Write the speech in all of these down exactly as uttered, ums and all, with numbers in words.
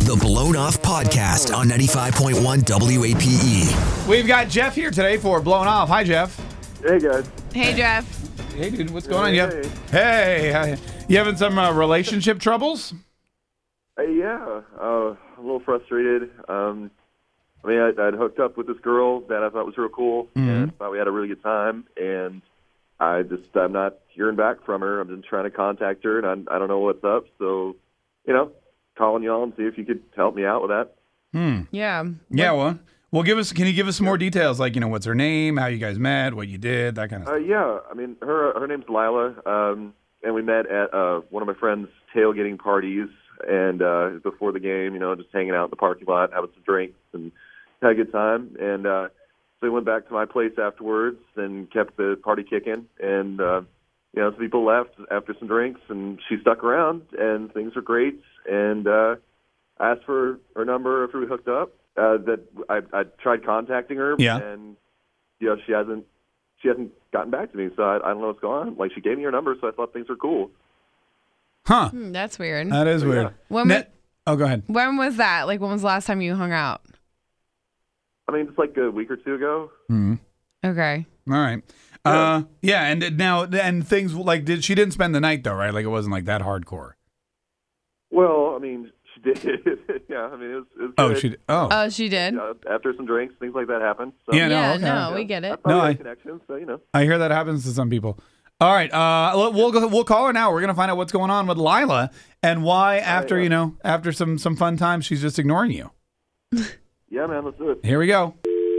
The Blown Off Podcast on ninety-five point one W A P E. We've got Jeff here today for Blown Off. Hi, Jeff. Hey, guys. Hey, Jeff. Hey, dude. What's going Hey, on, Jeff? Hey. hi. You having some uh, relationship troubles? Uh, yeah, uh, a little frustrated. Um, I mean, I, I'd hooked up with this girl that I thought was real cool, Mm-hmm. and I thought we had a really good time, and I just, I'm not hearing back from her. I'm just trying to contact her, and I, I don't know what's up, so, you know, calling y'all and see if you could help me out with that. Hmm. Yeah. Yeah, well, well, give us. Can you give us some more details? Like, you know, what's her name, how you guys met, what you did, that kind of Uh, stuff. yeah, I mean, her her name's Lila, um, and we met at uh, one of my friend's tailgating parties, and uh, before the game, you know, just hanging out in the parking lot, having some drinks, and had a good time. And uh, so we went back to my place afterwards and kept the party kicking. And, uh, you know, some people left after some drinks, and she stuck around, and things were great. And uh, I asked for her number after we hooked up. Uh, that I, I tried contacting her, Yeah. and you know, she hasn't she hasn't gotten back to me. So I, I don't know what's going on. Like, she gave me her number, so I thought things were cool. Huh. Hmm, that's weird. That is So, weird. yeah. When Ne- was, oh, go ahead. when was that? Like, when was the last time you hung out? I mean, it's like a week or two ago. Hmm. Okay. All right. Uh, yeah, and now, and things like, did she didn't spend the night though, right? Like, it wasn't like that hardcore. Well, I mean, she did. yeah, I mean, it was. It was Oh, good. she. did- Oh, Oh, she did? You know, after some drinks, things like that happened. So, Yeah, no, yeah, okay. no, we get I it. thought No, we had I- a connection, so you know. I hear that happens to some people. All right, uh, we'll we'll go, we'll call her now. We're gonna find out what's going on with Lila and why after yeah. you know after some some fun times she's just ignoring you. Yeah, man, let's do it. Here we go.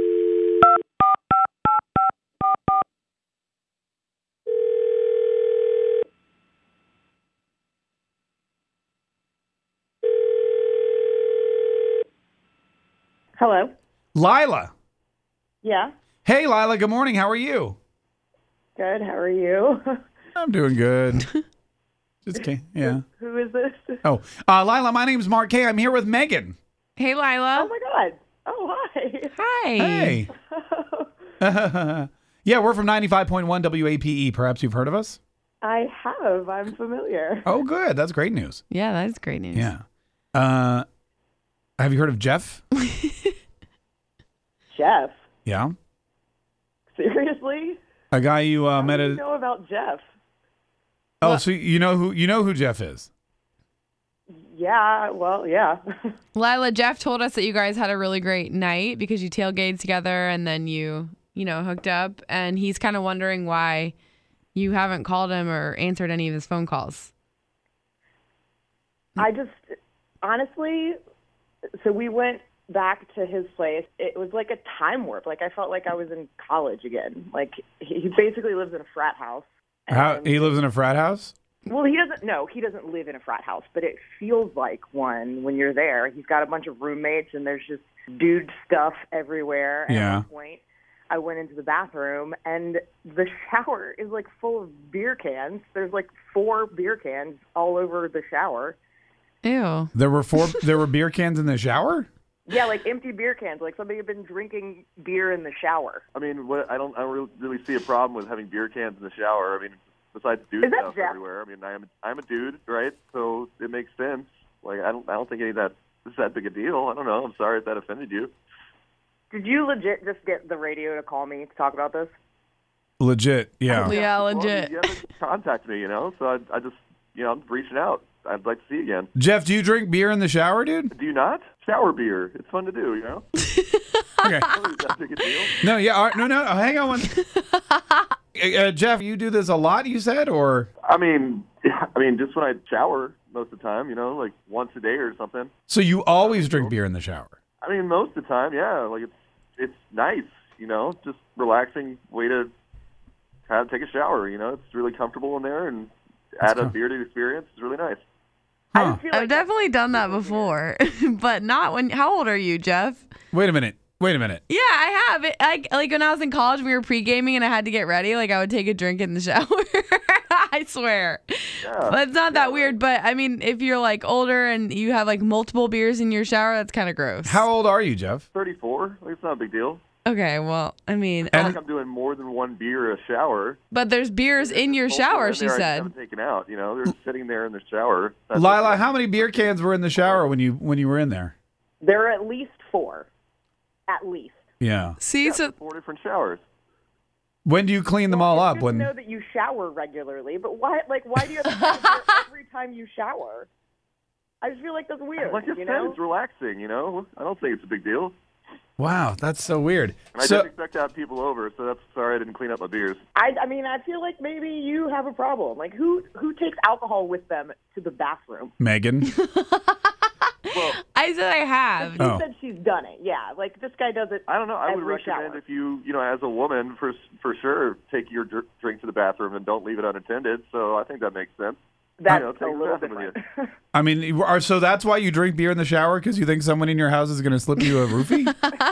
Hello. Lila. Yeah. Hey, Lila. Good morning. How are you? Good. How are you? I'm doing good. Just kidding. Yeah. Who is this? Oh, uh, Lila. My name's Mark Kay. I'm here with Megan. Hey, Lila. Oh my God. Oh hi. Hi. Hey. Yeah, we're from ninety-five point one W A P E. Perhaps you've heard of us. I have. I'm familiar. Oh, good. That's great news. Yeah, that's great news. Yeah. Uh, have you heard of Jeff? Jeff. Yeah. Seriously? A guy you uh, How met do you at. know about Jeff? Oh, so you know who you know who Jeff is? Yeah. Well, yeah. Lila, Jeff told us that you guys had a really great night because you tailgated together and then you, you know, hooked up. And he's kind of wondering why you haven't called him or answered any of his phone calls. I just honestly. So we went back to his place. It was like a time warp. Like I felt like I was in college again. Like he he basically lives in a frat house. How And- he lives in a frat house? Well, he doesn't. No, he doesn't live in a frat house, but it feels like one when you're there. He's got a bunch of roommates, and there's just dude stuff everywhere. And Yeah. At one point, I went into the bathroom, and the shower is like full of beer cans. There's like four beer cans all over the shower. Ew. There were four. There were beer cans in the shower. Yeah, like empty beer cans. Like somebody had been drinking beer in the shower. I mean, what, I don't, I don't really, really see a problem with having beer cans in the shower. I mean, besides dude Is that stuff Jeff? everywhere. I mean, I'm, I'm a dude, right? So it makes sense. Like, I don't, I don't think any of that is that big a deal. I don't know. I'm sorry if that offended you. Did you legit just get the radio to call me to talk about this? Legit. Yeah. Yeah, Well, I mean, legit. you haven't contacted me, you know, so I, I just, you know, I'm reaching out. I'd like to see you again. Jeff, do you drink beer in the shower, dude? Do you not? Shower beer. It's fun to do, you know? Okay. I don't think that's that big a deal. No. Yeah. all right, no. No. Hang on one. Uh, Jeff, you do this a lot, you said, or I mean, I mean, just when I shower most of the time, you know, like once a day or something. so you always drink beer in the shower? I mean, most of the time, yeah. Like it's it's nice, you know, just relaxing way to have take a shower. You know, it's really comfortable in there, and add a cool. beer to the experience. It's really nice. I Huh. just feel I've like definitely done that before, but not when. How old are you, Jeff? Wait a minute. Wait a minute. Yeah, I have. It, I, like when I was in college, we were pre-gaming and I had to get ready. Like I would take a drink in the shower. I swear. Yeah. But it's not that weird. But I mean, if you're like older and you have like multiple beers in your shower, that's kind of gross. How old are you, Jeff? thirty-four. Like, it's not a big deal. Okay, well, I mean, I uh, think I'm doing more than one beer a shower. but there's beers in your Both shower, in she there, I just said. haven't taken out. You know, they're sitting there in the shower. That's Lila, okay. how many beer cans were in the shower when you when you were in there? There are at least four. At least. Yeah. See, Yeah, so four different showers. When do you clean them all It's up? good to When know that you shower regularly, but why? Like, why do you have to have beer every time you shower? I just feel like that's weird. Like I you said, know? it's relaxing. You know, I don't think it's a big deal. Wow, that's so weird. And I So didn't expect to have people over, so that's sorry I didn't clean up my beers. I, I mean, I feel like maybe you have a problem. Like, who who takes alcohol with them to the bathroom? Megan. Well, I said I have. She Oh. said she's done it. Yeah, like this guy does it. I don't know. I would every recommend shower. if you, you know, as a woman, for for sure, take your dr- drink to the bathroom and don't leave it unattended. So I think that makes sense. That's you know, take a the little bathroom with different. I mean, you are so that's why you drink beer in the shower because you think someone in your house is going to slip you a roofie?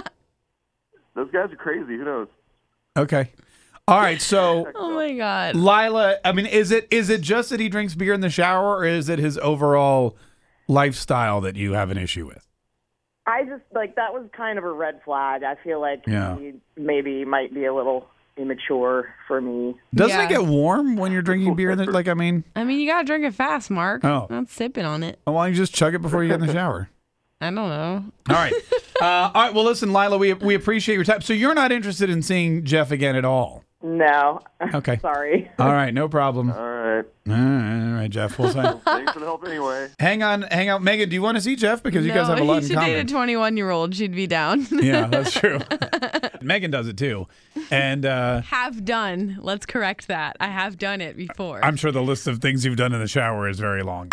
Those guys are crazy. Who knows? Okay. All right. So Oh my god. Lila, I mean, is it is it just that he drinks beer in the shower, or is it his overall lifestyle that you have an issue with? I just like that was kind of a red flag. I feel like Yeah. he maybe might be a little immature for me. Doesn't Yeah. it get warm when you're drinking beer in the like? I mean, I mean, you gotta drink it fast, Mark. Oh. Not sipping on it. why don't you just chug it before you get in the shower? I don't know. All right. Uh, all right. Well, listen, Lila, we we appreciate your time. So you're not interested in seeing Jeff again at all? No. Okay. Sorry. All right. No problem. All right. All right, all right, Jeff. We'll say. Thanks for the help anyway. Hang on, hang out. Megan, do you want to see Jeff? Because you no, guys have a lot he in should common. date a twenty-one-year-old. She'd be down. Yeah, that's true. Megan does it too. And uh, Have done. Let's correct that. I have done it before. I'm sure the list of things you've done in the shower is very long.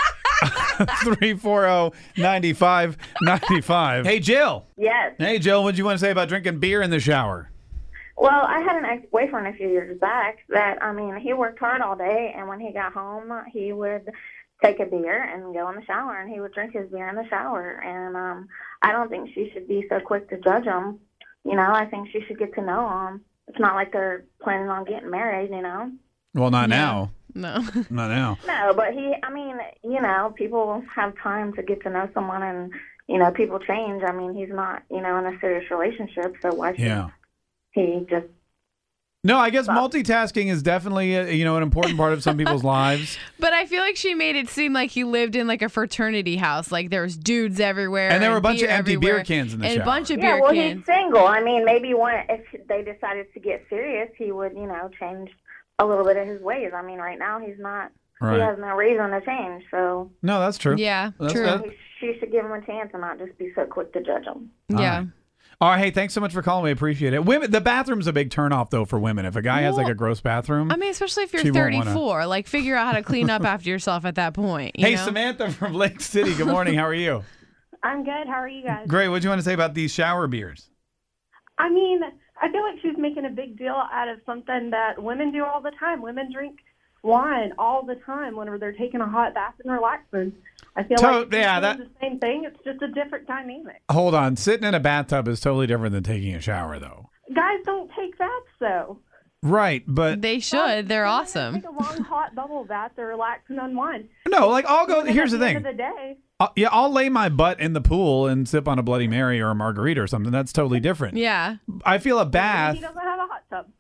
three four zero, nine five nine five. Hey, Jill. Yes. Hey, Jill, what do you want to say about drinking beer in the shower? Well, I had an ex-boyfriend a few years back that, I mean, he worked hard all day, and when he got home, he would take a beer and go in the shower, and he would drink his beer in the shower. And um, I don't think she should be so quick to judge him. You know, I think she should get to know him. It's not like they're planning on getting married, you know? Well, not Yeah. now. no. Not now. No, but he, I mean, you know, people have time to get to know someone, and, you know, people change. I mean, he's not, you know, in a serious relationship, so why should Yeah. he just... No, I guess multitasking is definitely, uh, you know, an important part of some people's lives. But I feel like she made it seem like he lived in like a fraternity house. Like there was dudes everywhere. And there were a bunch beer of empty everywhere, beer cans in the and shower. a bunch of Yeah, beer well, cans. he's single. I mean, maybe one if they decided to get serious, he would, you know, change a little bit of his ways. I mean, right now he's not. Right. He has no reason to change. So No, that's true. Yeah, That's true. that. he, she should give him a chance and not just be so quick to judge him. Yeah. right. All right, hey, thanks so much for calling. We appreciate it. Women, the bathroom's a big turnoff though for women. If a guy has like a gross bathroom, I mean, especially if you're She won't wanna- thirty-four, like figure out how to clean up after yourself at that point. You hey, know? Samantha from Lake City. Good morning. How are you? I'm good. How are you guys? Great. What do you want to say about these shower beers? I mean, I feel like she's making a big deal out of something that women do all the time. Women drink wine all the time whenever they're taking a hot bath and relaxing. I feel To- like she's yeah, doing that- the same thing. It's just a different dynamic. Hold on. Sitting in a bathtub is totally different than taking a shower, though. Guys don't take baths, though. Right, but They should. They're Women awesome. Take a long hot bubble bath to relax and unwind. no, like I'll go. And Here's at the the end thing. of the day, I'll- yeah, I'll lay my butt in the pool and sip on a Bloody Mary or a margarita or something. That's totally different. Yeah. I feel a maybe bath. he doesn't have a hot tub.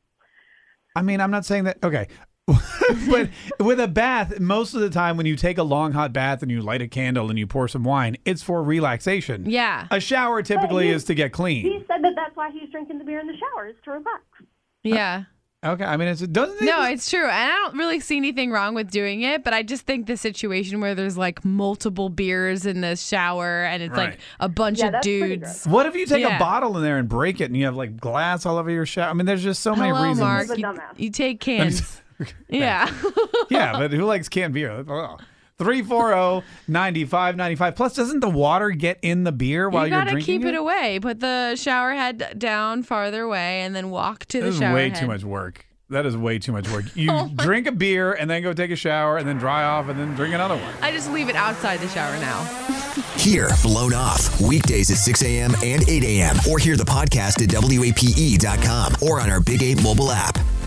I mean, I'm not saying that. Okay. But with a bath, most of the time when you take a long hot bath and you light a candle and you pour some wine, it's for relaxation. Yeah. A shower typically he- is to get clean. He said that that's why he's drinking the beer in the shower, is to relax. Yeah. Okay. I mean, it's, it doesn't. No, it's true. And I don't really see anything wrong with doing it, but I just think the situation where there's like multiple beers in the shower and it's Right. like a bunch Yeah, of that's pretty dudes. What if you take Yeah. a bottle in there and break it and you have like glass all over your shower? I mean, there's just so many Hello, reasons. Mark. He's a You, dumbass. you take cans. Yeah. Yeah, but who likes canned beer? three four zero, nine five nine five. Plus, doesn't the water get in the beer while you you're gotta drinking keep it away. Put the shower head down farther away and then walk to the This is shower way head. too much work. That is way too much work. You drink a beer and then go take a shower and then dry off and then drink another one. I just leave it outside the shower now. Hear Blown Off weekdays at six a.m. and eight a.m. or hear the podcast at W A P E dot com or on our Big eight mobile app.